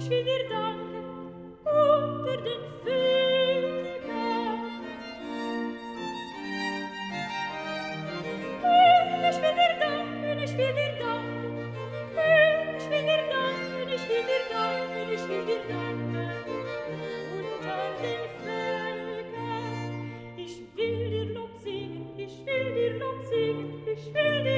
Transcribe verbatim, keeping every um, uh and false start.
ich will dir danken unter den Völkern. Ich will dir danken, ich will dir danken, ich will dir danken, ich will dir danken, ich will dir danken unter den Völkern. Ich will dir Lob singen, ich will dir Lob singen, ich will dir